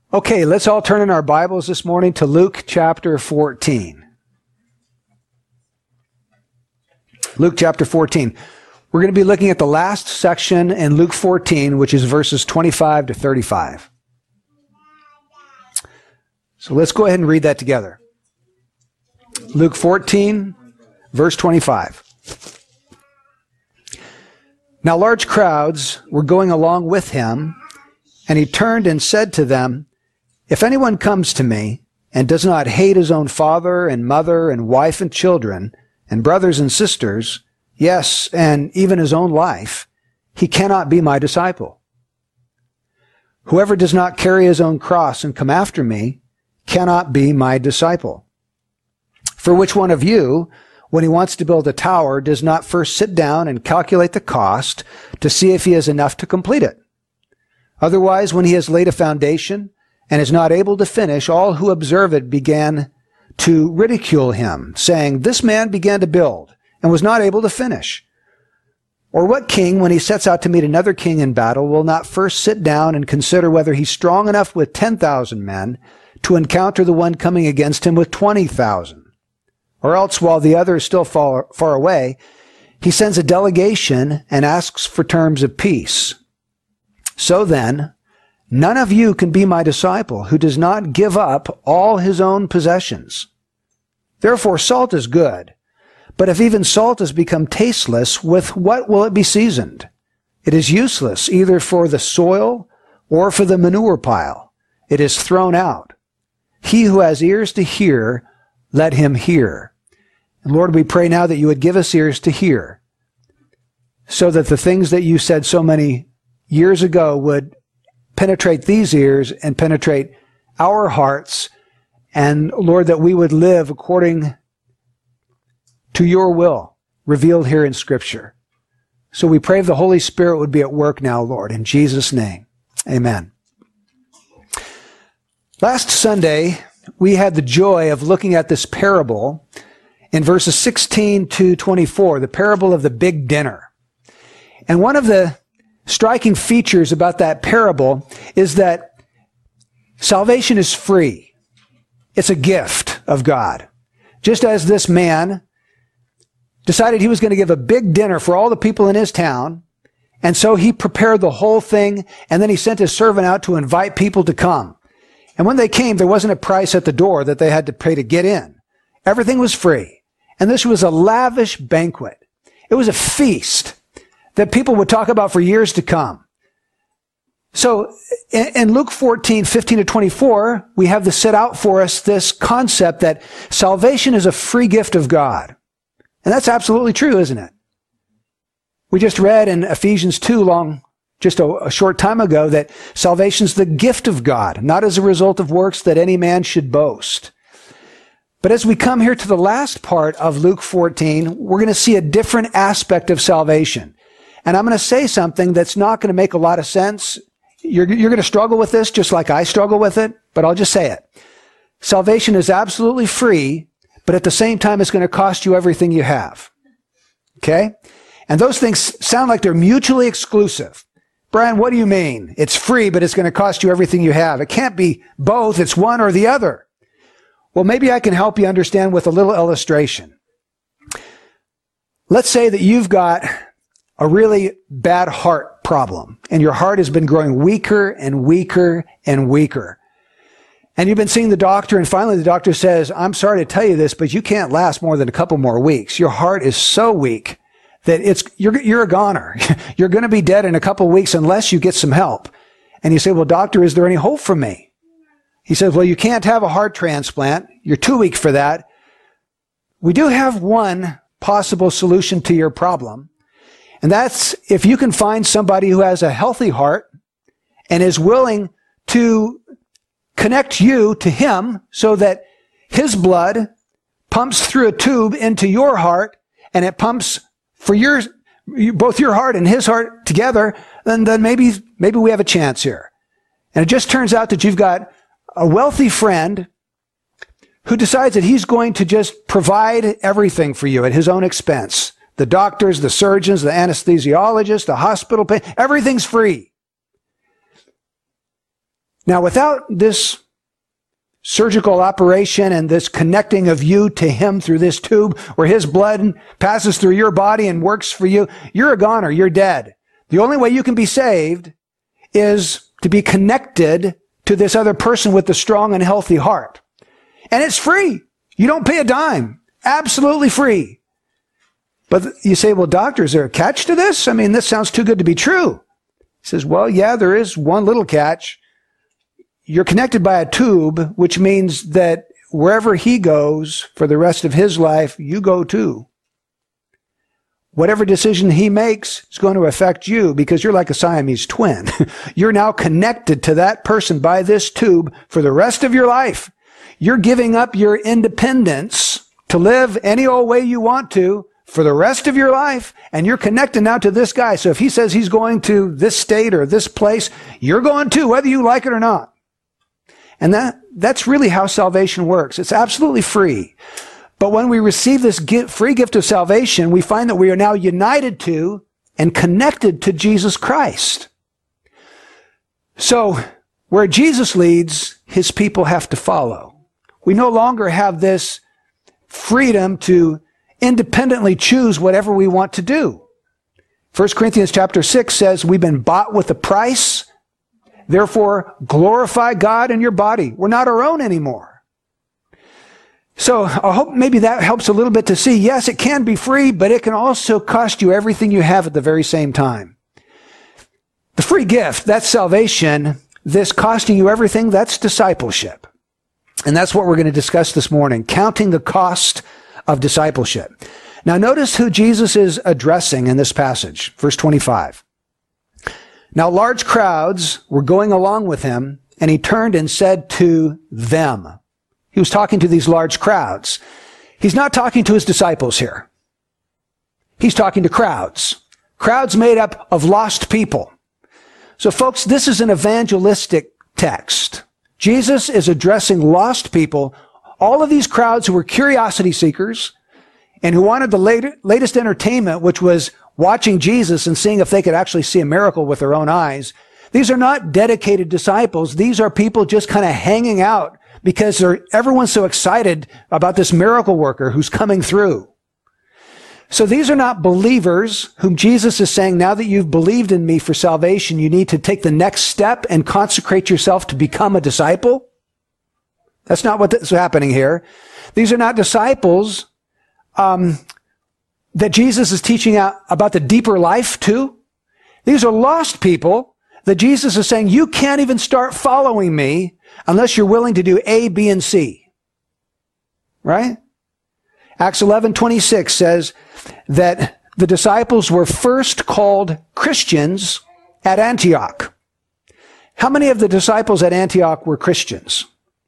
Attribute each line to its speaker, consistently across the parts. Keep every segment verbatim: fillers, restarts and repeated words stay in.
Speaker 1: Okay, let's all turn in our Bibles this morning to Luke chapter fourteen. Luke chapter fourteen. We're going to be looking at the last section in Luke fourteen, which is verses twenty-five to thirty-five. So let's go ahead and read that together. Luke fourteen, verse twenty-five. Now large crowds were going along with him, and he turned and said to them, "If anyone comes to me and does not hate his own father and mother and wife and children and brothers and sisters, yes, and even his own life, he cannot be my disciple. Whoever does not carry his own cross and come after me cannot be my disciple. For which one of you, when he wants to build a tower, does not first sit down and calculate the cost to see if he has enough to complete it? Otherwise, when he has laid a foundation and is not able to finish, all who observe it began to ridicule him, saying, 'This man began to build and was not able to finish.' Or what king, when he sets out to meet another king in battle, will not first sit down and consider whether he's strong enough with ten thousand men to encounter the one coming against him with twenty thousand? Or else, while the other is still far, far away, he sends a delegation and asks for terms of peace. So then, none of you can be my disciple who does not give up all his own possessions. Therefore, salt is good. But if even salt has become tasteless, with what will it be seasoned? It is useless either for the soil or for the manure pile. It is thrown out. He who has ears to hear, let him hear." And Lord, we pray now that you would give us ears to hear, so that the things that you said so many years ago would penetrate these ears and penetrate our hearts. And Lord, that we would live according to your will revealed here in Scripture. So we pray the Holy Spirit would be at work now, Lord, in Jesus' name. Amen. Last Sunday, we had the joy of looking at this parable in verses sixteen to twenty-four, the parable of the big dinner. And one of the striking features about that parable is that salvation is free. It's a gift of God. Just as this man decided he was going to give a big dinner for all the people in his town, and so he prepared the whole thing, and then he sent his servant out to invite people to come. And when they came, there wasn't a price at the door that they had to pay to get in. Everything was free. And this was a lavish banquet. It was a feast that people would talk about for years to come. So in Luke fourteen, fifteen to twenty-four, we have this set out for us, this concept that salvation is a free gift of God. And that's absolutely true, isn't it? We just read in Ephesians two long, just a, a short time ago, that salvation is the gift of God, not as a result of works that any man should boast. But as we come here to the last part of Luke fourteen, we're going to see a different aspect of salvation. And I'm going to say something that's not going to make a lot of sense. You're, you're going to struggle with this just like I struggle with it, but I'll just say it. Salvation is absolutely free, but at the same time, it's going to cost you everything you have. Okay? And those things sound like they're mutually exclusive. Brian, what do you mean? It's free, but it's going to cost you everything you have. It can't be both. It's one or the other. Well, maybe I can help you understand with a little illustration. Let's say that you've got a really bad heart problem, and your heart has been growing weaker and weaker and weaker. And you've been seeing the doctor, and finally the doctor says, "I'm sorry to tell you this, but you can't last more than a couple more weeks. Your heart is so weak that it's you're, you're a goner. You're going to be dead in a couple of weeks unless you get some help." And you say, "Well, doctor, is there any hope for me?" He says, "Well, you can't have a heart transplant. You're too weak for that. We do have one possible solution to your problem. And that's if you can find somebody who has a healthy heart and is willing to connect you to him so that his blood pumps through a tube into your heart and it pumps for your, both your heart and his heart together, then, then maybe, maybe we have a chance here." And it just turns out that you've got a wealthy friend who decides that he's going to just provide everything for you at his own expense. The doctors, the surgeons, the anesthesiologists, the hospital pay, everything's free. Now, without this surgical operation and this connecting of you to him through this tube where his blood passes through your body and works for you, you're a goner. You're dead. The only way you can be saved is to be connected to this other person with the strong and healthy heart. And it's free. You don't pay a dime. Absolutely free. But you say, well, doctor, is there a catch to this? I mean, this sounds too good to be true. He says, well, yeah, there is one little catch. You're connected by a tube, which means that wherever he goes for the rest of his life, you go too. Whatever decision he makes is going to affect you because you're like a Siamese twin. You're now connected to that person by this tube for the rest of your life. You're giving up your independence to live any old way you want to for the rest of your life, and you're connected now to this guy. So if he says he's going to this state or this place, you're going too, whether you like it or not. And that, that's really how salvation works. It's absolutely free. But when we receive this gift, free gift of salvation, we find that we are now united to and connected to Jesus Christ. So where Jesus leads, his people have to follow. We no longer have this freedom to independently choose whatever we want to do. First Corinthians chapter six says we've been bought with a price. Therefore, glorify God in your body. We're not our own anymore. So I hope maybe that helps a little bit to see, yes, it can be free, but it can also cost you everything you have at the very same time. The free gift, that's salvation. This costing you everything, that's discipleship. And that's what we're going to discuss this morning, counting the cost of discipleship. Now notice who Jesus is addressing in this passage, verse twenty-five. Now large crowds were going along with him, and he turned and said to them. He was talking to these large crowds. He's not talking to his disciples here. He's talking to crowds. Crowds made up of lost people. So folks, this is an evangelistic text. Jesus is addressing lost people, all of these crowds who were curiosity seekers and who wanted the late, latest entertainment, which was watching Jesus and seeing if they could actually see a miracle with their own eyes. These are not dedicated disciples. These are people just kind of hanging out because they're, everyone's so excited about this miracle worker who's coming through. So these are not believers whom Jesus is saying, now that you've believed in me for salvation, you need to take the next step and consecrate yourself to become a disciple. That's not what's happening here. These are not disciples um, that Jesus is teaching out about the deeper life to. These are lost people that Jesus is saying, you can't even start following me unless you're willing to do A, B, and C. Right? Acts eleven twenty-six says that the disciples were first called Christians at Antioch. How many of the disciples at Antioch were Christians?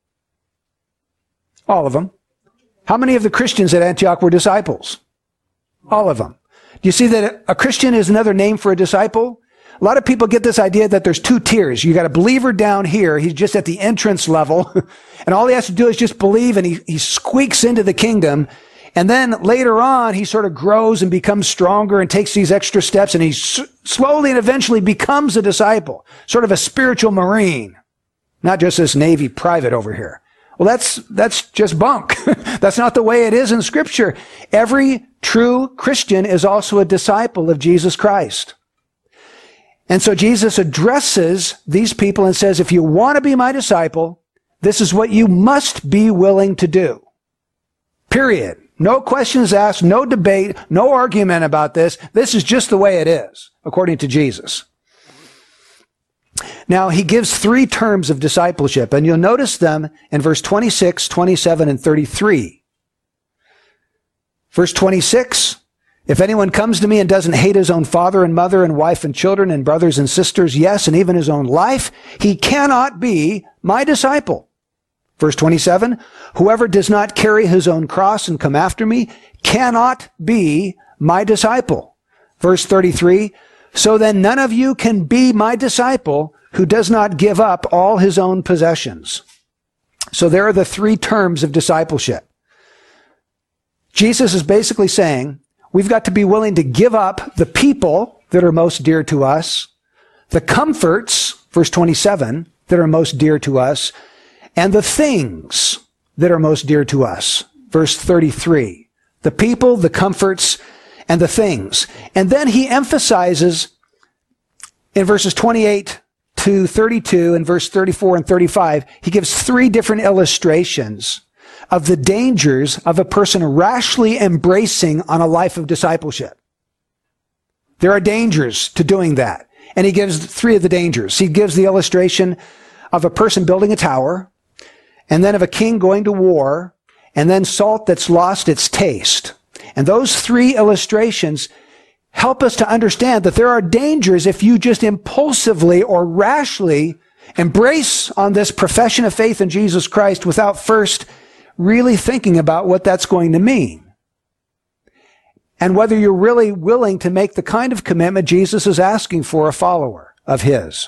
Speaker 1: All of them. How many of the Christians at Antioch were disciples? All of them. Do you see that a Christian is another name for a disciple? A lot of people get this idea that there's two tiers. You got a believer down here. He's just at the entrance level. And all he has to do is just believe, and he, he squeaks into the kingdom. And then later on, he sort of grows and becomes stronger and takes these extra steps, and he s- slowly and eventually becomes a disciple, sort of a spiritual Marine, not just this Navy private over here. Well, that's, that's just bunk. That's not the way it is in Scripture. Every true Christian is also a disciple of Jesus Christ. And so Jesus addresses these people and says, if you want to be my disciple, this is what you must be willing to do. Period. No questions asked, no debate, no argument about this. This is just the way it is, according to Jesus. Now, he gives three terms of discipleship, and you'll notice them in verse twenty-six, twenty-seven, and thirty-three. Verse twenty-six, if anyone comes to me and doesn't hate his own father and mother and wife and children and brothers and sisters, yes, and even his own life, he cannot be my disciple. Verse twenty-seven, whoever does not carry his own cross and come after me cannot be my disciple. Verse thirty-three, so then none of you can be my disciple who does not give up all his own possessions. So there are the three terms of discipleship. Jesus is basically saying we've got to be willing to give up the people that are most dear to us, the comforts, verse twenty-seven, that are most dear to us, and the things that are most dear to us. Verse thirty-three. The people, the comforts, and the things. And then he emphasizes in verses twenty-eight to thirty-two and verse thirty-four and thirty-five, he gives three different illustrations of the dangers of a person rashly embracing on a life of discipleship. There are dangers to doing that. And he gives three of the dangers. He gives the illustration of a person building a tower, and then of a king going to war, and then salt that's lost its taste. And those three illustrations help us to understand that there are dangers if you just impulsively or rashly embrace on this profession of faith in Jesus Christ without first really thinking about what that's going to mean. And whether you're really willing to make the kind of commitment Jesus is asking for a follower of his.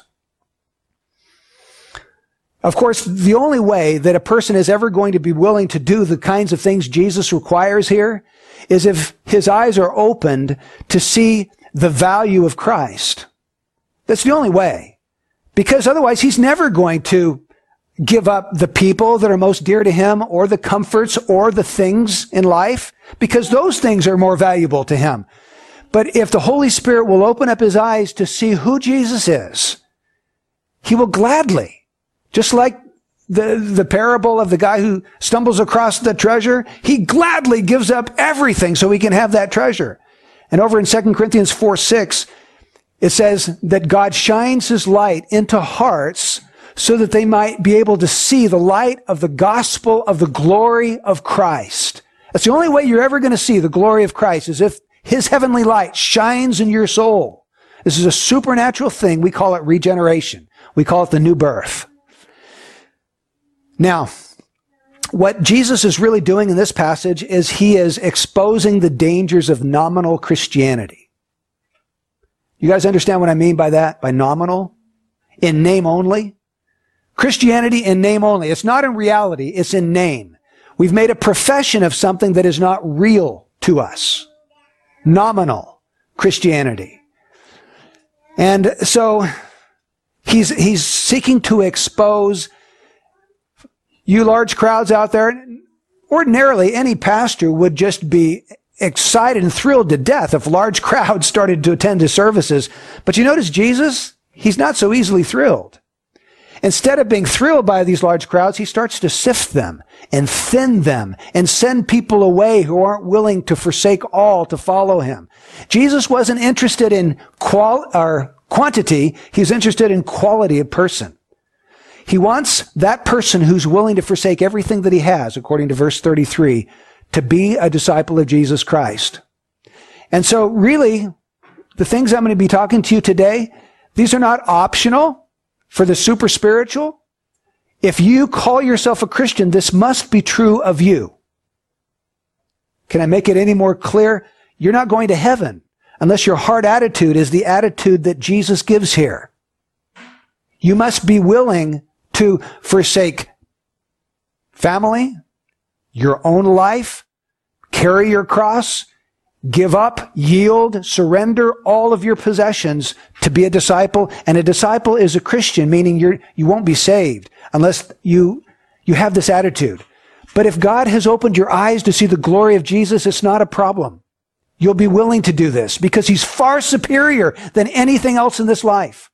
Speaker 1: Of course, the only way that a person is ever going to be willing to do the kinds of things Jesus requires here is if his eyes are opened to see the value of Christ. That's the only way. Because otherwise, he's never going to give up the people that are most dear to him, or the comforts, or the things in life, because those things are more valuable to him. But if the Holy Spirit will open up his eyes to see who Jesus is, he will gladly, just like the, the parable of the guy who stumbles across the treasure, he gladly gives up everything so he can have that treasure. And over in Second Corinthians four six, it says that God shines his light into hearts so that they might be able to see the light of the gospel of the glory of Christ. That's the only way you're ever going to see the glory of Christ, is if his heavenly light shines in your soul. This is a supernatural thing. We call it regeneration. We call it the new birth. Now, what Jesus is really doing in this passage is he is exposing the dangers of nominal Christianity. You guys understand what I mean by that? By nominal? In name only? Christianity in name only. It's not in reality, it's in name. We've made a profession of something that is not real to us. Nominal Christianity. And so he's, he's seeking to expose you large crowds out there. Ordinarily, any pastor would just be excited and thrilled to death if large crowds started to attend his services. But you notice Jesus, he's not so easily thrilled. Instead of being thrilled by these large crowds, he starts to sift them and thin them and send people away who aren't willing to forsake all to follow him. Jesus wasn't interested in qual or quantity. He's interested in quality of person. He wants that person who's willing to forsake everything that he has, according to verse thirty-three, to be a disciple of Jesus Christ. And so really, the things I'm going to be talking to you today, these are not optional for the super spiritual. If you call yourself a Christian, this must be true of you. Can I make it any more clear? You're not going to heaven unless your heart attitude is the attitude that Jesus gives here. You must be willing to forsake family, your own life, carry your cross, give up, yield, surrender all of your possessions to be a disciple. And a disciple is a Christian, meaning you're, you won't be saved unless you, you have this attitude. But if God has opened your eyes to see the glory of Jesus, it's not a problem. You'll be willing to do this because he's far superior than anything else in this life.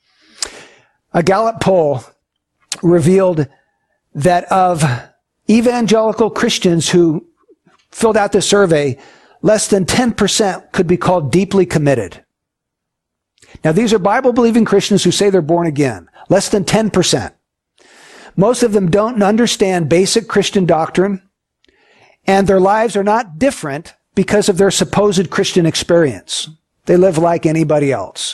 Speaker 1: A Gallup poll revealed that of evangelical Christians who filled out this survey, less than ten percent could be called deeply committed. Now, these are Bible-believing Christians who say they're born again. Less than ten percent. Most of them don't understand basic Christian doctrine, and their lives are not different because of their supposed Christian experience. They live like anybody else.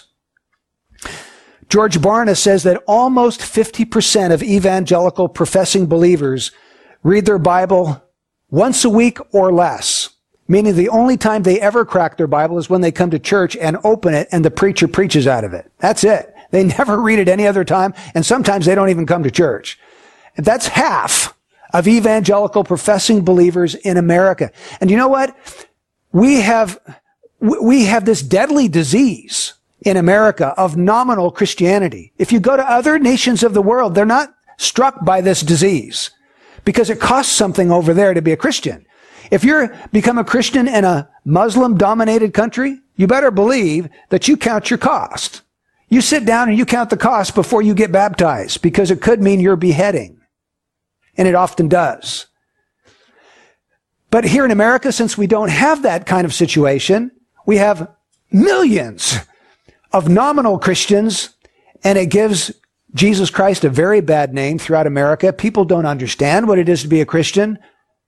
Speaker 1: George Barna says that almost fifty percent of evangelical professing believers read their Bible once a week or less, meaning the only time they ever crack their Bible is when they come to church and open it and the preacher preaches out of it. That's it. They never read it any other time, and sometimes they don't even come to church. And that's half of evangelical professing believers in America. And you know what? We have, we have this deadly disease in America of nominal Christianity. If you go to other nations of the world, they're not struck by this disease because it costs something over there to be a Christian. If you're become a Christian in a Muslim-dominated country, you better believe that you count your cost. You sit down and you count the cost before you get baptized because it could mean your beheading. And it often does. But here in America, since we don't have that kind of situation, we have millions of nominal Christians, and it gives Jesus Christ a very bad name throughout America. People don't understand what it is to be a Christian.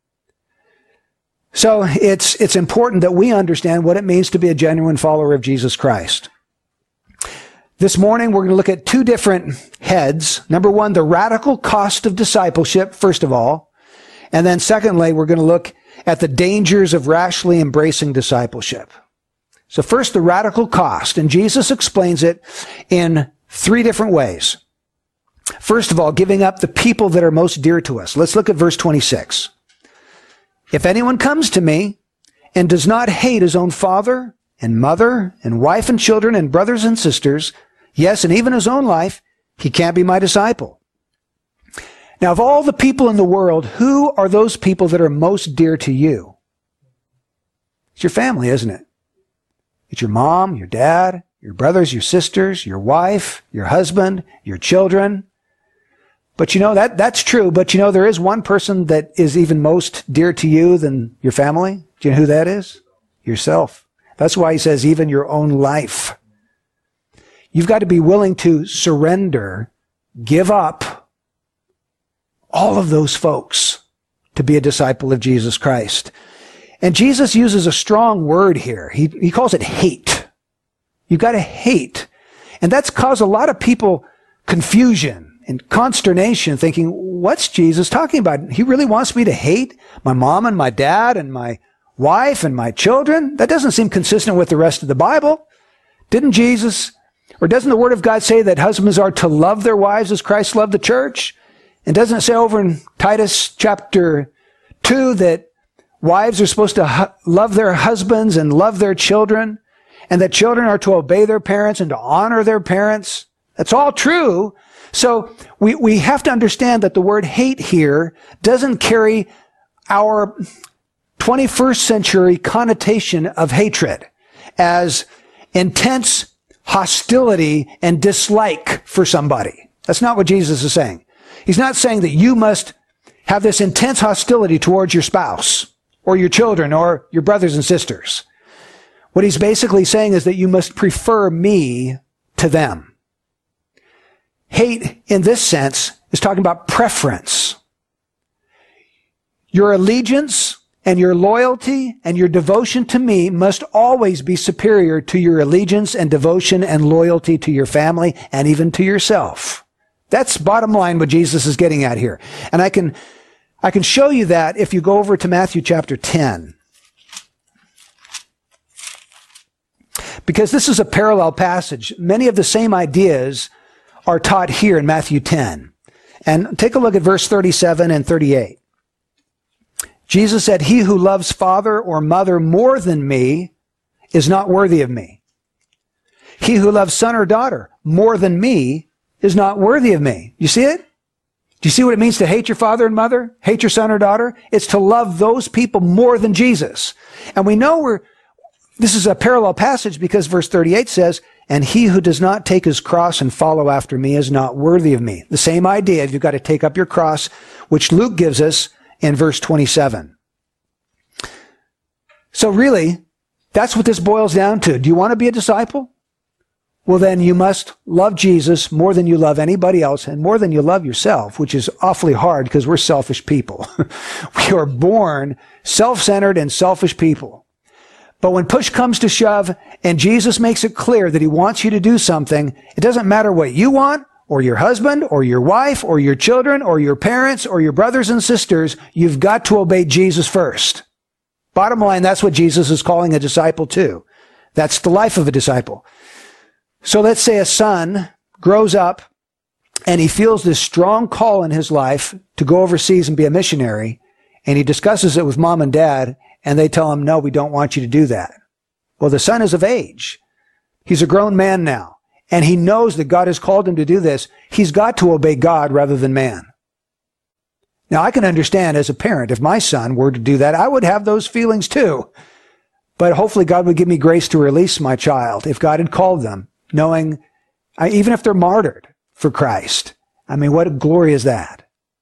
Speaker 1: So it's, it's important that we understand what it means to be a genuine follower of Jesus Christ. This morning, we're going to look at two different heads. Number one, the radical cost of discipleship, first of all. And then secondly, we're going to look at the dangers of rashly embracing discipleship. So first, the radical cost. And Jesus explains it in three different ways. First of all, giving up the people that are most dear to us. Let's look at verse twenty-six. If anyone comes to me and does not hate his own father and mother and wife and children and brothers and sisters, yes, and even his own life, he can't be my disciple. Now, of all the people in the world, who are those people that are most dear to you? It's your family, isn't it? It's your mom, your dad, your brothers, your sisters, your wife, your husband, your children. But you know, that, that's true. But you know, there is one person that is even most dear to you than your family. Do you know who that is? Yourself. That's why he says even your own life. You've got to be willing to surrender, give up all of those folks to be a disciple of Jesus Christ. And Jesus uses a strong word here. He, he calls it hate. You've got to hate. And that's caused a lot of people confusion and consternation, thinking, what's Jesus talking about? He really wants me to hate my mom and my dad and my wife and my children? That doesn't seem consistent with the rest of the Bible. Didn't Jesus, or doesn't the Word of God say that husbands are to love their wives as Christ loved the church? And doesn't it say over in Titus chapter two that wives are supposed to hu- love their husbands and love their children, and that children are to obey their parents and to honor their parents? That's all true. So we, we have to understand that the word hate here doesn't carry our twenty-first century connotation of hatred as intense hostility and dislike for somebody. That's not what Jesus is saying. He's not saying that you must have this intense hostility towards your spouse or your children or your brothers and sisters. What he's basically saying is that you must prefer me to them. Hate, in this sense, is talking about preference. Your allegiance and your loyalty and your devotion to me must always be superior to your allegiance and devotion and loyalty to your family and even to yourself. That's bottom line what Jesus is getting at here. And I can, I can show you that if you go over to Matthew chapter ten. Because this is a parallel passage. Many of the same ideas are taught here in Matthew ten. And take a look at verse thirty-seven and thirty-eight. Jesus said, he who loves father or mother more than me is not worthy of me. He who loves son or daughter more than me is not worthy of me. You see it? Do you see what it means to hate your father and mother? Hate your son or daughter? It's to love those people more than Jesus. And we know we're, this is a parallel passage because verse thirty-eight says, and he who does not take his cross and follow after me is not worthy of me. The same idea, you've got to take up your cross, which Luke gives us in verse twenty-seven. So really, that's what this boils down to. Do you want to be a disciple? Well, then you must love Jesus more than you love anybody else and more than you love yourself, which is awfully hard because we're selfish people. We are born self-centered and selfish people. But when push comes to shove and Jesus makes it clear that he wants you to do something, it doesn't matter what you want or your husband or your wife or your children or your parents or your brothers and sisters, you've got to obey Jesus first. Bottom line, that's what Jesus is calling a disciple to. That's the life of a disciple. So let's say a son grows up and he feels this strong call in his life to go overseas and be a missionary, and he discusses it with mom and dad, and they tell him, no, we don't want you to do that. Well, the son is of age. He's a grown man now, and he knows that God has called him to do this. He's got to obey God rather than man. Now, I can understand as a parent, if my son were to do that, I would have those feelings too. But hopefully God would give me grace to release my child if God had called them, knowing, I, even if they're martyred for Christ. I mean, what a glory is that?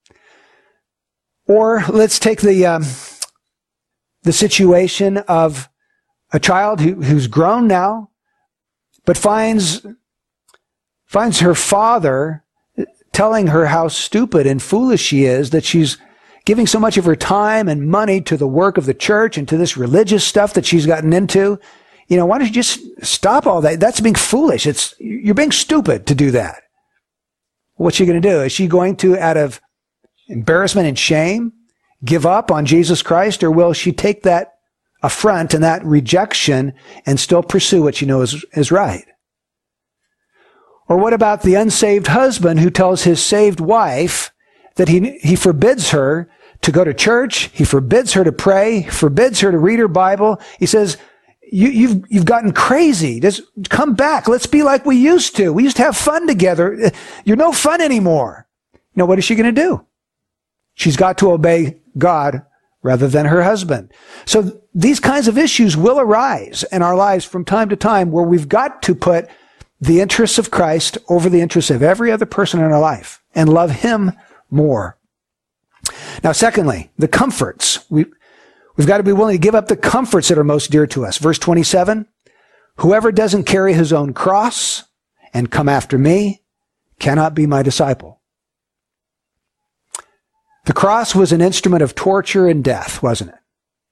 Speaker 1: Or let's take the um, the situation of a child who, who's grown now, but finds finds her father telling her how stupid and foolish she is, that she's giving so much of her time and money to the work of the church and to this religious stuff that she's gotten into. You know, why don't you just stop all that? That's being foolish. It's, you're being stupid to do that. What's she going to do? Is she going to, out of embarrassment and shame, give up on Jesus Christ, or will she take that affront and that rejection and still pursue what she knows is, is right? Or what about the unsaved husband who tells his saved wife that he, he forbids her to go to church, he forbids her to pray, forbids her to read her Bible. He says, you, you've, you've gotten crazy. Just come back. Let's be like we used to. We used to have fun together. You're no fun anymore. You know, what is she going to do? She's got to obey God rather than her husband. So these kinds of issues will arise in our lives from time to time, where we've got to put the interests of Christ over the interests of every other person in our life and love him more. Now, secondly, the comforts. We, we've got to be willing to give up the comforts that are most dear to us. Verse twenty-seven, whoever doesn't carry his own cross and come after me cannot be my disciple. The cross was an instrument of torture and death, wasn't it?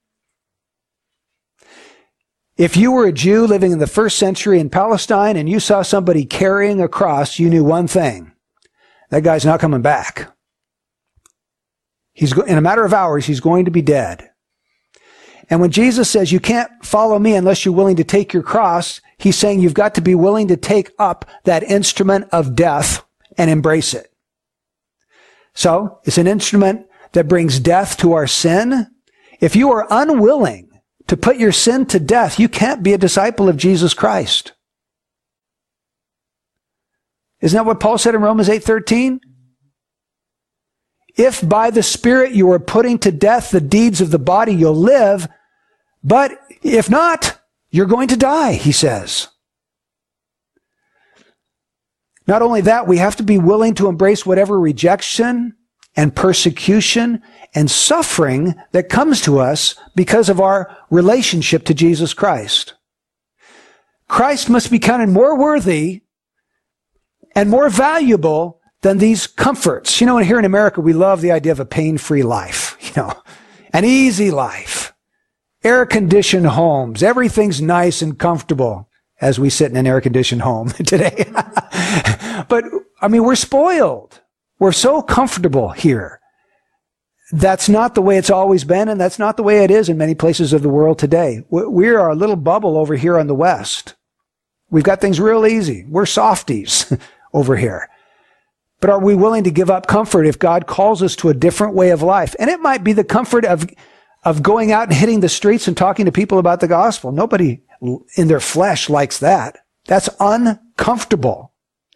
Speaker 1: If you were a Jew living in the first century in Palestine and you saw somebody carrying a cross, you knew one thing. That guy's not coming back. He's go- in a matter of hours, he's going to be dead. And when Jesus says you can't follow me unless you're willing to take your cross, he's saying you've got to be willing to take up that instrument of death and embrace it. So it's an instrument that brings death to our sin. If you are unwilling to put your sin to death, you can't be a disciple of Jesus Christ. Isn't that what Paul said in Romans eight thirteen? If by the Spirit you are putting to death the deeds of the body, you'll live. But if not, you're going to die, he says. Not only that, we have to be willing to embrace whatever rejection and persecution and suffering that comes to us because of our relationship to Jesus Christ. Christ must be counted more worthy and more valuable than these comforts. You know, here in America, we love the idea of a pain-free life, you know, an easy life, air-conditioned homes. Everything's nice and comfortable as we sit in an air-conditioned home today. But, I mean, we're spoiled. We're so comfortable here. That's not the way it's always been, and that's not the way it is in many places of the world today. We're a little bubble over here on the West. We've got things real easy. We're softies over here. But are we willing to give up comfort if God calls us to a different way of life? And it might be the comfort of, of going out and hitting the streets and talking to people about the gospel. Nobody in their flesh likes that. That's uncomfortable.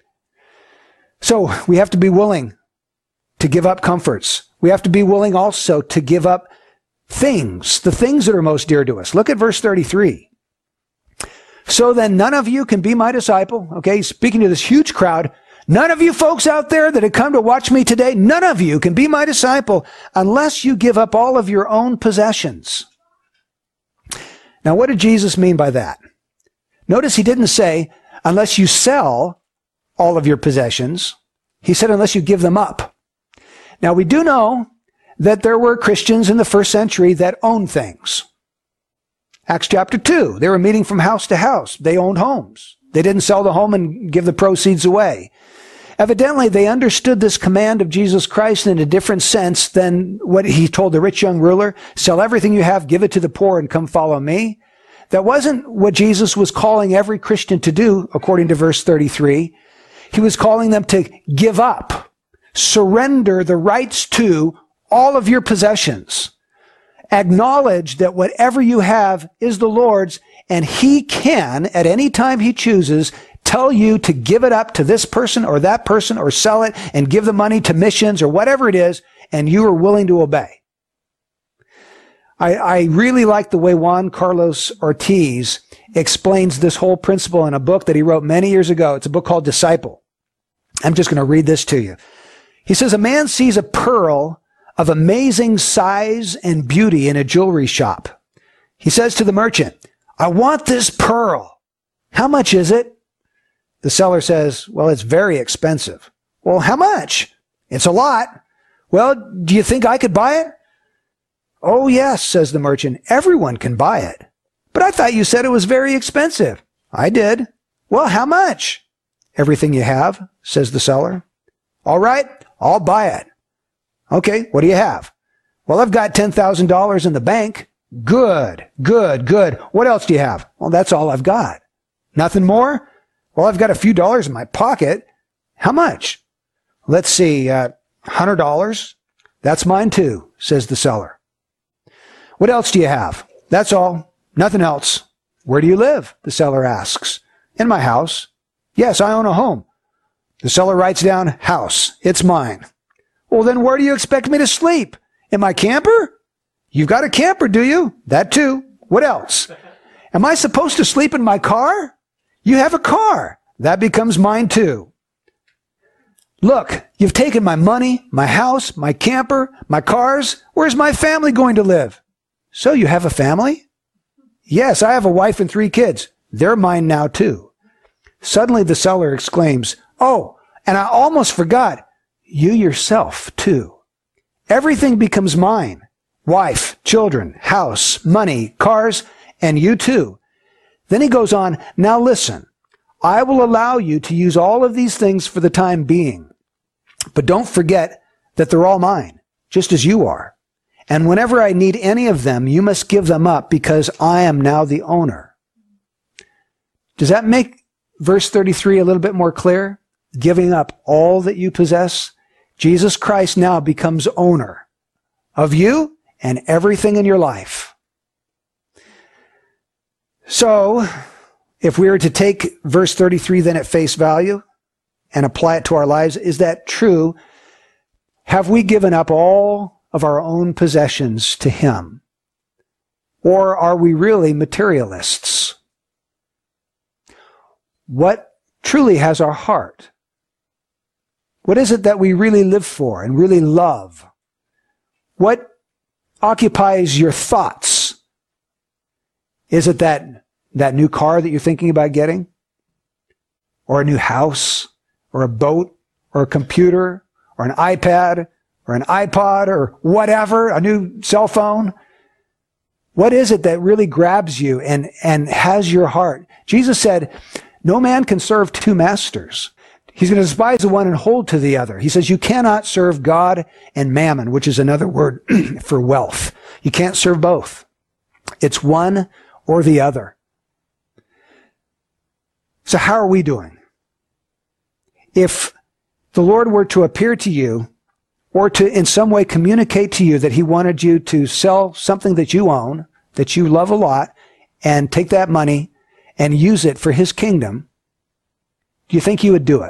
Speaker 1: So we have to be willing to give up comforts. We have to be willing also to give up things, the things that are most dear to us. Look at verse thirty-three. So then none of you can be my disciple. Okay, speaking to this huge crowd. None of you folks out there that have come to watch me today, none of you can be my disciple unless you give up all of your own possessions. Now, what did Jesus mean by that? Notice he didn't say, unless you sell all of your possessions. He said, unless you give them up. Now, we do know that there were Christians in the first century that owned things. Acts chapter two, they were meeting from house to house. They owned homes. They didn't sell the home and give the proceeds away. Evidently, they understood this command of Jesus Christ in a different sense than what he told the rich young ruler. Sell everything you have, give it to the poor, and come follow me. That wasn't what Jesus was calling every Christian to do, according to verse thirty-three. He was calling them to give up, surrender the rights to all of your possessions. Acknowledge that whatever you have is the Lord's, and he can, at any time he chooses, tell you to give it up to this person or that person or sell it and give the money to missions or whatever it is, and you are willing to obey. I, I really like the way Juan Carlos Ortiz explains this whole principle in a book that he wrote many years ago. It's a book called Disciple. I'm just going to read this to you. He says, a man sees a pearl of amazing size and beauty in a jewelry shop. He says to the merchant, I want this pearl. How much is it? The seller says, well, it's very expensive. Well, how much? It's a lot. Well, do you think I could buy it? Oh, yes, says the merchant. Everyone can buy it. But I thought you said it was very expensive. I did. Well, how much? Everything you have, says the seller. All right, I'll buy it. Okay, what do you have? Well, I've got ten thousand dollars in the bank. Good, good, good. What else do you have? Well, that's all I've got. Nothing more? Well, I've got a few dollars in my pocket. How much? Let's see, uh, one hundred dollars. That's mine too, says the seller. What else do you have? That's all. Nothing else. Where do you live? The seller asks. In my house. Yes, I own a home. The seller writes down, house. It's mine. Well, then where do you expect me to sleep? In my camper? You've got a camper, do you? That too. What else? Am I supposed to sleep in my car? You have a car. That becomes mine too. Look, you've taken my money, my house, my camper, my cars. Where's my family going to live? So you have a family? Yes, I have a wife and three kids. They're mine now too. Suddenly the seller exclaims, oh, and I almost forgot, you yourself too. Everything becomes mine. Wife, children, house, money, cars, and you too. Then he goes on, now listen, I will allow you to use all of these things for the time being, but don't forget that they're all mine, just as you are. And whenever I need any of them, you must give them up because I am now the owner. Does that make verse thirty-three a little bit more clear? Giving up all that you possess. Jesus Christ now becomes owner of you and everything in your life. So, if we were to take verse thirty-three then at face value and apply it to our lives, is that true? Have we given up all of our own possessions to Him? Or are we really materialists? What truly has our heart? What is it that we really live for and really love? What occupies your thoughts? Is it that, that new car that you're thinking about getting? Or a new house? Or a boat? Or a computer? Or an iPad? Or an iPod? Or whatever? A new cell phone? What is it that really grabs you and, and has your heart? Jesus said, no man can serve two masters. He's going to despise the one and hold to the other. He says you cannot serve God and mammon, which is another word for wealth. You can't serve both. It's one or the other. So how are we doing? If the Lord were to appear to you or to in some way communicate to you that He wanted you to sell something that you own, that you love a lot, and take that money and use it for His kingdom, do you think you would do it?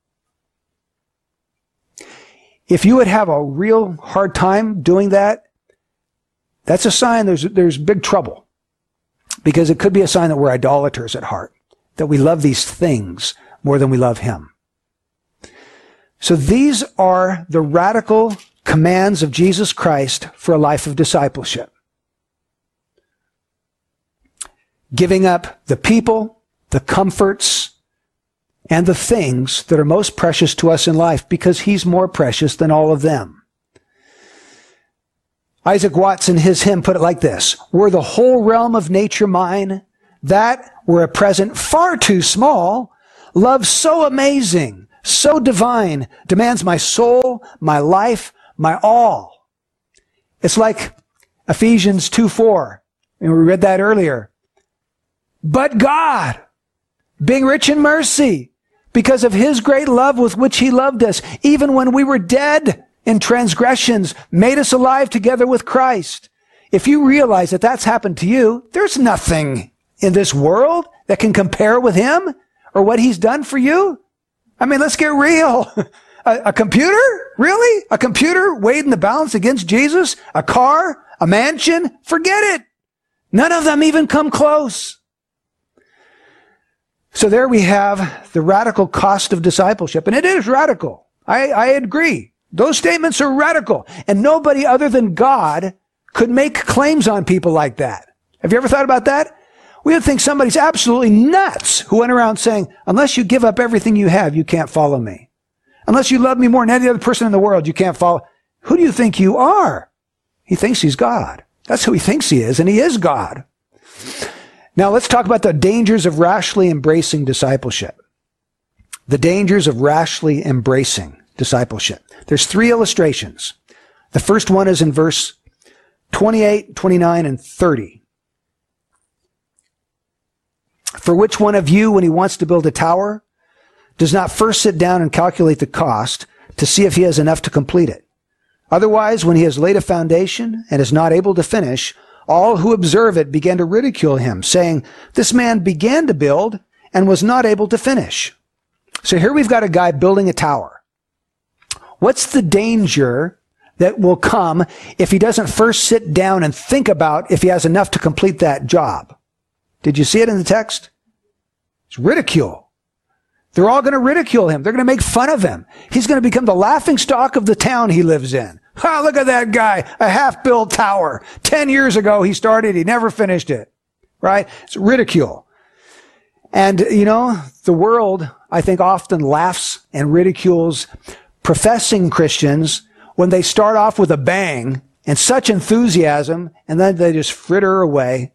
Speaker 1: If you would have a real hard time doing that, that's a sign there's, there's big trouble. Because it could be a sign that we're idolaters at heart, that we love these things more than we love Him. So these are the radical commands of Jesus Christ for a life of discipleship. Giving up the people, the comforts, and the things that are most precious to us in life because He's more precious than all of them. Isaac Watts in his hymn put it like this: were the whole realm of nature mine, that were a present far too small, love so amazing, so divine, demands my soul, my life, my all. It's like Ephesians two four, and we read that earlier. But God, being rich in mercy, because of His great love with which He loved us, even when we were dead in transgressions, made us alive together with Christ. If you realize that that's happened to you, there's nothing in this world that can compare with him or what he's done for you? I mean, let's get real. A, a computer? Really? A computer weighed in the balance against Jesus? A car? A mansion? Forget it. None of them even come close. So there we have the radical cost of discipleship. And it is radical. I, I agree. Those statements are radical. And nobody other than God could make claims on people like that. Have you ever thought about that? We would think somebody's absolutely nuts who went around saying, unless you give up everything you have, you can't follow me. Unless you love me more than any other person in the world, you can't follow. Who do you think you are? He thinks he's God. That's who he thinks he is, and he is God. Now let's talk about the dangers of rashly embracing discipleship. The dangers of rashly embracing discipleship. There's three illustrations. The first one is in verse twenty-eight, twenty-nine, and thirty. For which one of you, when he wants to build a tower, does not first sit down and calculate the cost to see if he has enough to complete it? Otherwise, when he has laid a foundation and is not able to finish, all who observe it begin to ridicule him, saying, this man began to build and was not able to finish. So here we've got a guy building a tower. What's the danger that will come if he doesn't first sit down and think about if he has enough to complete that job? Did you see it in the text? It's ridicule. They're all going to ridicule him. They're going to make fun of him. He's going to become the laughingstock of the town he lives in. Oh, look at that guy, a half-built tower. Ten years ago he started, he never finished it. Right? It's ridicule. And, you know, the world, I think, often laughs and ridicules professing Christians when they start off with a bang and such enthusiasm, and then they just fritter away.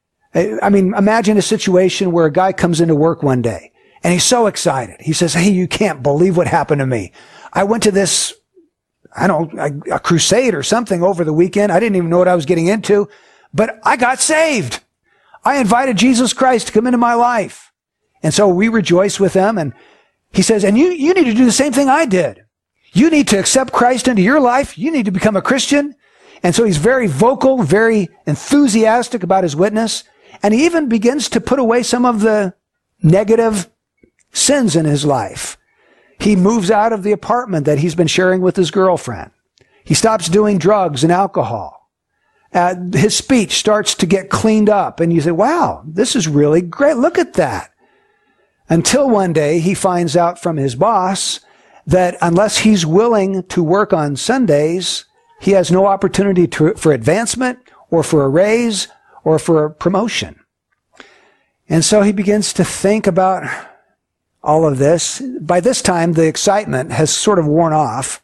Speaker 1: I mean, imagine a situation where a guy comes into work one day and he's so excited. He says, hey, you can't believe what happened to me. I went to this, I don't know, a crusade or something over the weekend. I didn't even know what I was getting into, but I got saved. I invited Jesus Christ to come into my life. And so we rejoice with them. And he says, and you, you need to do the same thing I did. You need to accept Christ into your life. You need to become a Christian. And so he's very vocal, very enthusiastic about his witness. And he even begins to put away some of the negative sins in his life. He moves out of the apartment that he's been sharing with his girlfriend. He stops doing drugs and alcohol. Uh, his speech starts to get cleaned up. And you say, wow, this is really great. Look at that. Until one day he finds out from his boss that unless he's willing to work on Sundays, he has no opportunity to, for advancement or for a raise or for a promotion. And so he begins to think about all of this. By this time, the excitement has sort of worn off,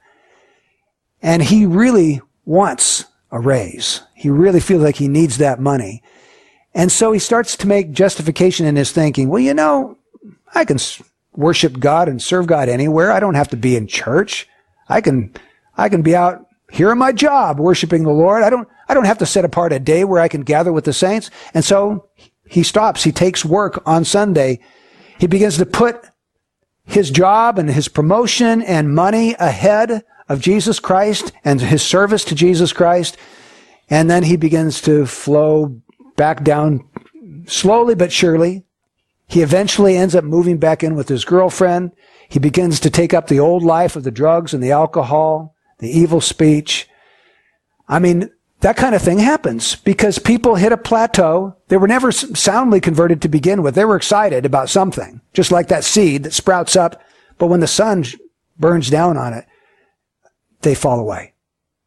Speaker 1: and he really wants a raise. He really feels like he needs that money. And so he starts to make justification in his thinking. Well, you know, I can worship God and serve God anywhere. I don't have to be in church. I can, I can be out here in my job worshiping the Lord. I don't, I don't have to set apart a day where I can gather with the saints. And so he stops. He takes work on Sunday. He begins to put his job and his promotion and money ahead of Jesus Christ and his service to Jesus Christ. And then he begins to flow back down slowly but surely. He eventually ends up moving back in with his girlfriend. He begins to take up the old life of the drugs and the alcohol, the evil speech. I mean, that kind of thing happens because people hit a plateau. They were never soundly converted to begin with. They were excited about something, just like that seed that sprouts up. But when the sun burns down on it, they fall away.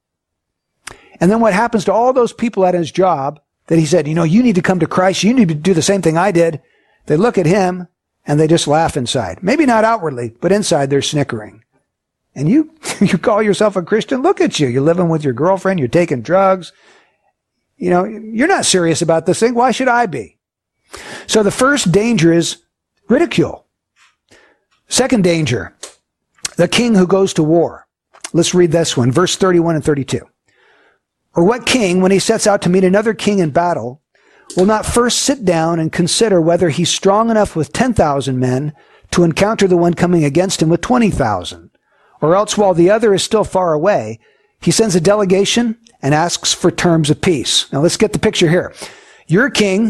Speaker 1: And then what happens to all those people at his job that he said, you know, you need to come to Christ. You need to do the same thing I did. They look at him and they just laugh inside. Maybe not outwardly, but inside they're snickering. And you, you call yourself a Christian? Look at you. You're living with your girlfriend. You're taking drugs. You know, you're not serious about this thing. Why should I be? So the first danger is ridicule. Second danger, the king who goes to war. Let's read this one, verse thirty-one and thirty-two. Or what king, when he sets out to meet another king in battle, will not first sit down and consider whether he's strong enough with ten thousand men to encounter the one coming against him with twenty thousand? Or else, while the other is still far away, he sends a delegation and asks for terms of peace. Now let's get the picture here. You're king.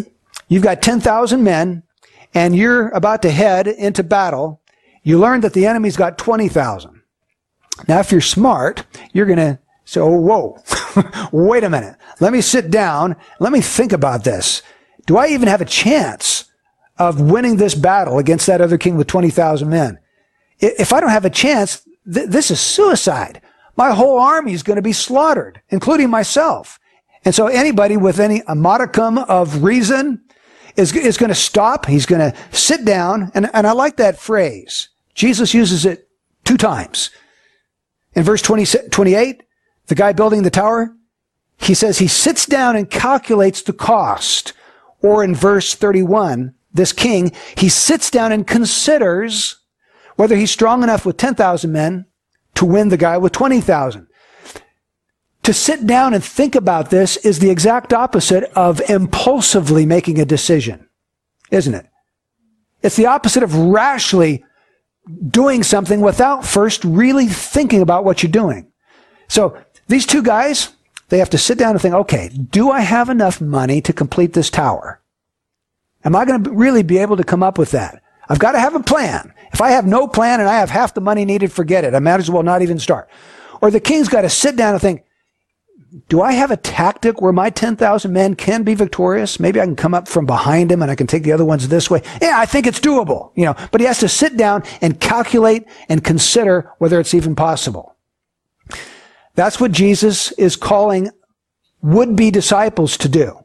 Speaker 1: you've got ten thousand men, and you're about to head into battle. You learn that the enemy's got twenty thousand. Now, if you're smart, you're going to say, oh, whoa, wait a minute. Let me sit down. Let me think about this. Do I even have a chance of winning this battle against that other king with twenty thousand men? If I don't have a chance, th- this is suicide. My whole army is going to be slaughtered, including myself. And so anybody with any a modicum of reason is, is going to stop. He's going to sit down. And, and I like that phrase. Jesus uses it two times. In verse twenty, twenty-eight, the guy building the tower, he says he sits down and calculates the cost. Or in verse thirty-one, this king, he sits down and considers whether he's strong enough with ten thousand men to win the guy with twenty thousand. To sit down and think about this is the exact opposite of impulsively making a decision, isn't it? It's the opposite of rashly doing something without first really thinking about what you're doing. So these two guys, they have to sit down and think, okay, do I have enough money to complete this tower? Am I going to really be able to come up with that? I've got to have a plan. If I have no plan and I have half the money needed, forget it. I might as well not even start. Or the king's got to sit down and think, do I have a tactic where my ten thousand men can be victorious? Maybe I can come up from behind him and I can take the other ones this way. Yeah, I think it's doable, you know, but he has to sit down and calculate and consider whether it's even possible. That's what Jesus is calling would-be disciples to do.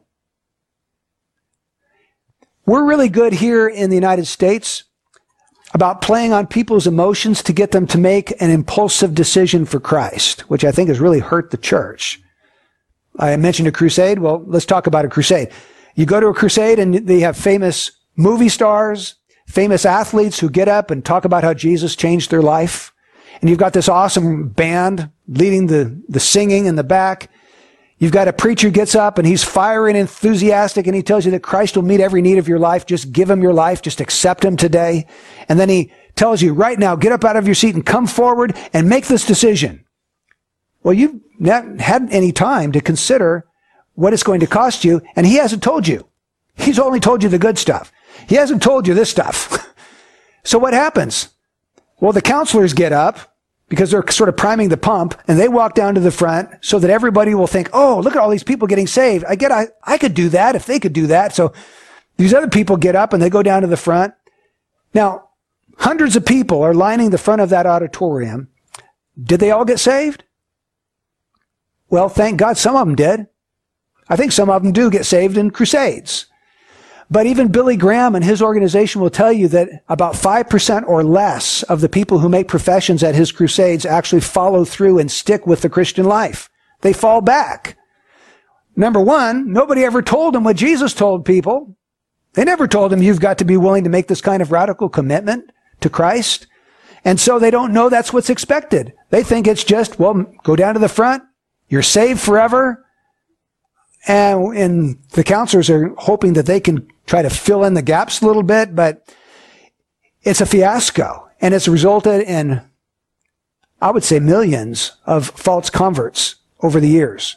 Speaker 1: We're really good here in the United States about playing on people's emotions to get them to make an impulsive decision for Christ, which I think has really hurt the church. I mentioned a crusade. Well, let's talk about a crusade. You go to a crusade and they have famous movie stars, famous athletes who get up and talk about how Jesus changed their life. And you've got this awesome band leading the, the singing in the back. You've got a preacher gets up and he's fiery and enthusiastic and he tells you that Christ will meet every need of your life. Just give him your life. Just accept him today. And then he tells you right now, get up out of your seat and come forward and make this decision. Well, you've not had any time to consider what it's going to cost you, and he hasn't told you. He's only told you the good stuff. He hasn't told you this stuff. So what happens? Well, the counselors get up because they're sort of priming the pump, and they walk down to the front so that everybody will think, oh, look at all these people getting saved. I get, I, I could do that if they could do that. So these other people get up and they go down to the front. Now, hundreds of people are lining the front of that auditorium. Did they all get saved? Well, thank God some of them did. I think some of them do get saved in crusades. But even Billy Graham and his organization will tell you that about five percent or less of the people who make professions at his crusades actually follow through and stick with the Christian life. They fall back. Number one, nobody ever told them what Jesus told people. They never told them you've got to be willing to make this kind of radical commitment to Christ. And so they don't know that's what's expected. They think it's just, well, go down to the front. You're saved forever. And, and the counselors are hoping that they can try to fill in the gaps a little bit, but it's a fiasco. And it's resulted in, I would say, millions of false converts over the years.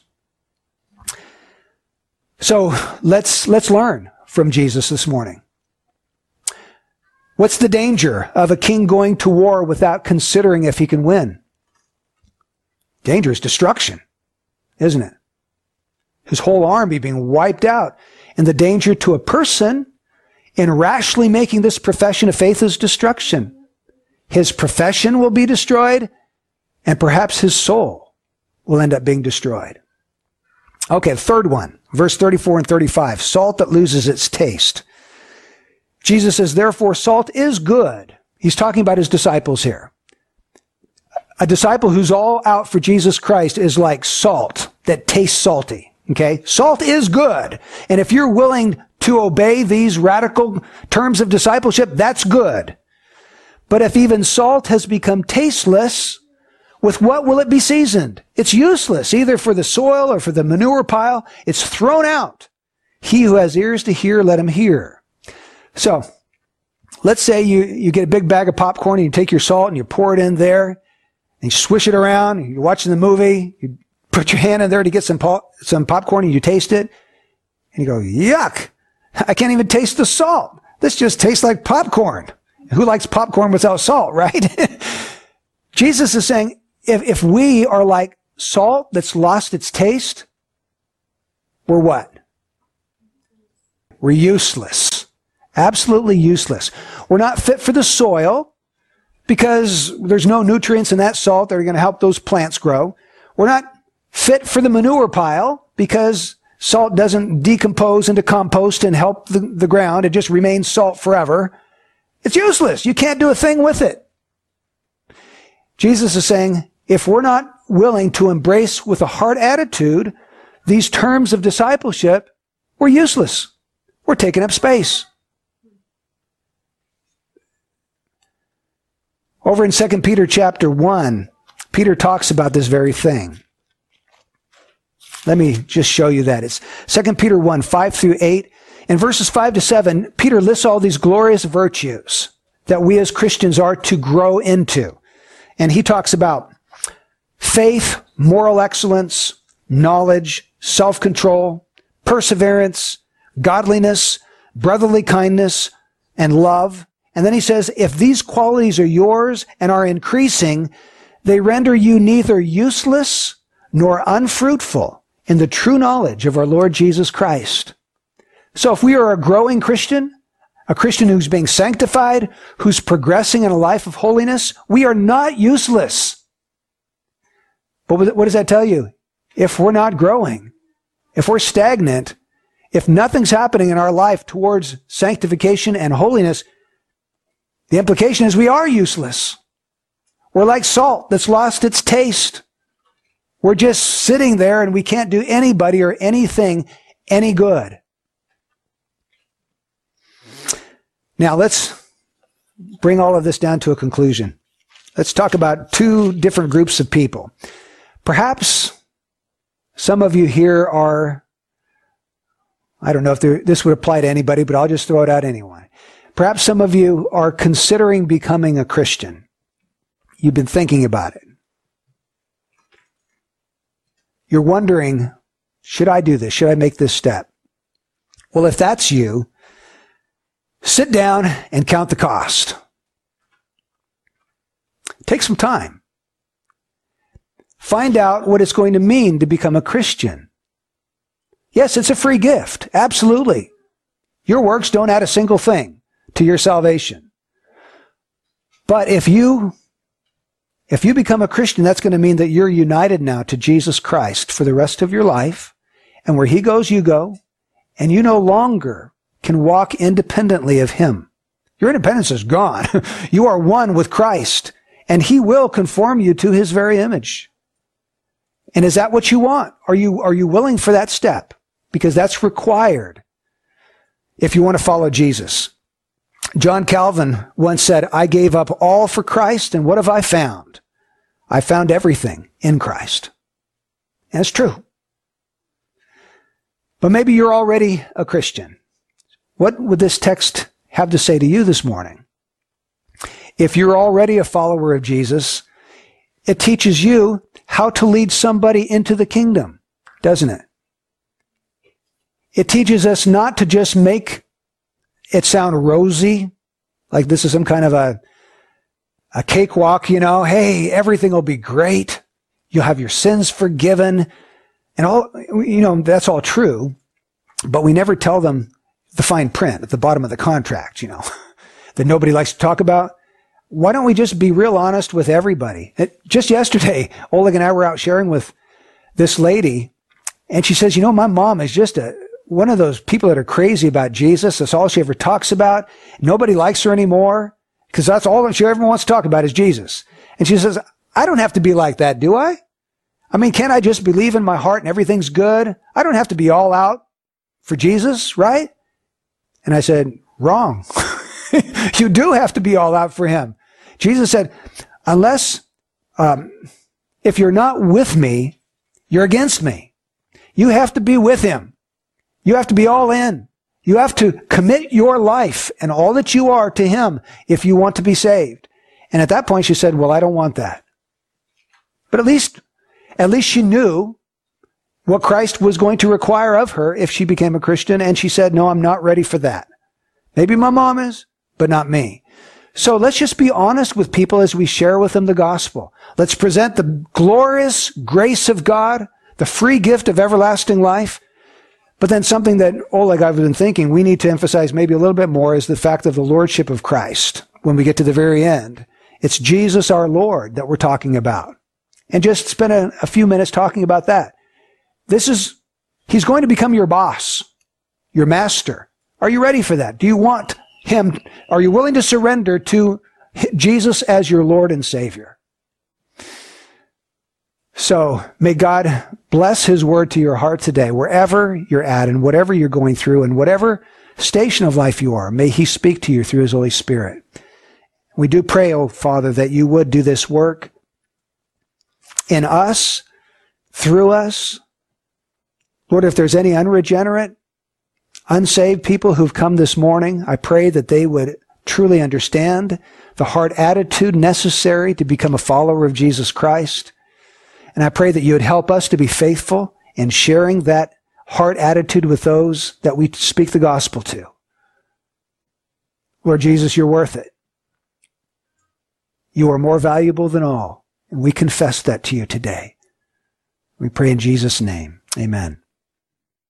Speaker 1: So let's, let's learn from Jesus this morning. What's the danger of a king going to war without considering if he can win? Danger is destruction, isn't it? His whole army being wiped out. And the danger to a person in rashly making this profession of faith is destruction. His profession will be destroyed, and perhaps his soul will end up being destroyed. Okay, the third one, verse thirty-four and thirty-five, salt that loses its taste. Jesus says, therefore, salt is good. He's talking about his disciples here. A disciple who's all out for Jesus Christ is like salt that tastes salty. Okay? Salt is good. And if you're willing to obey these radical terms of discipleship, that's good. But if even salt has become tasteless, with what will it be seasoned? It's useless, either for the soil or for the manure pile. It's thrown out. He who has ears to hear, let him hear. So, let's say you, you get a big bag of popcorn and you take your salt and you pour it in there and you swish it around. You're watching the movie. You put your hand in there to get some pop, some popcorn and you taste it and you go, yuck. I can't even taste the salt. This just tastes like popcorn. Who likes popcorn without salt, right? Jesus is saying, if, if we are like salt that's lost its taste, we're what? We're useless. Absolutely useless. We're not fit for the soil because there's no nutrients in that salt that are going to help those plants grow. We're not fit for the manure pile because salt doesn't decompose into compost and help the, the ground. It just remains salt forever. It's useless. You can't do a thing with it. Jesus is saying, if we're not willing to embrace with a hard attitude these terms of discipleship, we're useless. We're taking up space. Over in Second Peter chapter one, Peter talks about this very thing. Let me just show you that. It's Second Peter one, five through eight. In verses five to seven, Peter lists all these glorious virtues that we as Christians are to grow into. And he talks about faith, moral excellence, knowledge, self-control, perseverance, godliness, brotherly kindness, and love. And then he says, if these qualities are yours and are increasing, they render you neither useless nor unfruitful in the true knowledge of our Lord Jesus Christ. So if we are a growing Christian, a Christian who's being sanctified, who's progressing in a life of holiness, we are not useless. But what does that tell you? If we're not growing, if we're stagnant, if nothing's happening in our life towards sanctification and holiness, the implication is we are useless. We're like salt that's lost its taste. We're just sitting there and we can't do anybody or anything any good. Now let's bring all of this down to a conclusion. Let's talk about two different groups of people. Perhaps some of you here are, I don't know if there, this would apply to anybody, but I'll just throw it out anyway. Perhaps some of you are considering becoming a Christian. You've been thinking about it. You're wondering, should I do this? Should I make this step? Well, if that's you, sit down and count the cost. Take some time. Find out what it's going to mean to become a Christian. Yes, it's a free gift. Absolutely. Your works don't add a single thing to your salvation. But if you, if you become a Christian, that's going to mean that you're united now to Jesus Christ for the rest of your life. And where he goes, you go. And you no longer can walk independently of him. Your independence is gone. You are one with Christ, and he will conform you to his very image. And is that what you want? Are you, are you willing for that step? Because that's required if you want to follow Jesus. John Calvin once said, I gave up all for Christ, and what have I found? I found everything in Christ. And it's true. But maybe you're already a Christian. What would this text have to say to you this morning? If you're already a follower of Jesus, it teaches you how to lead somebody into the kingdom, doesn't it? It teaches us not to just make it sound rosy, like this is some kind of a, a cakewalk, you know, hey, everything will be great. You'll have your sins forgiven. And all, you know, that's all true. But we never tell them the fine print at the bottom of the contract, you know, that nobody likes to talk about. Why don't we just be real honest with everybody? It, just yesterday, Oleg and I were out sharing with this lady, and she says, you know, my mom is just a one of those people that are crazy about Jesus. That's all she ever talks about. Nobody likes her anymore because that's all she ever wants to talk about is Jesus. And she says, I don't have to be like that, do I? I mean, can't I just believe in my heart and everything's good? I don't have to be all out for Jesus, right? And I said, wrong. You do have to be all out for him. Jesus said, unless, um, if you're not with me, you're against me. You have to be with him. You have to be all in. You have to commit your life and all that you are to him if you want to be saved. And at that point she said, well, I don't want that. But at least, at least she knew what Christ was going to require of her if she became a Christian, and she said, no, I'm not ready for that. Maybe my mom is, but not me. So let's just be honest with people as we share with them the gospel. Let's present the glorious grace of God, the free gift of everlasting life. But then something that, Oleg, I've been thinking we need to emphasize maybe a little bit more is the fact of the lordship of Christ. When we get to the very end, it's Jesus our Lord that we're talking about. And just spend a, a few minutes talking about that. This is, he's going to become your boss, your master. Are you ready for that? Do you want him? Are you willing to surrender to Jesus as your Lord and Savior? So may God bless his word to your heart today, wherever you're at and whatever you're going through and whatever station of life you are. May he speak to you through his Holy Spirit. We do pray, oh Father, that you would do this work in us, through us. Lord, if there's any unregenerate, unsaved people who've come this morning, I pray that they would truly understand the heart attitude necessary to become a follower of Jesus Christ. And I pray that you would help us to be faithful in sharing that heart attitude with those that we speak the gospel to. Lord Jesus, you're worth it. You are more valuable than all. And we confess that to you today. We pray in Jesus' name. Amen.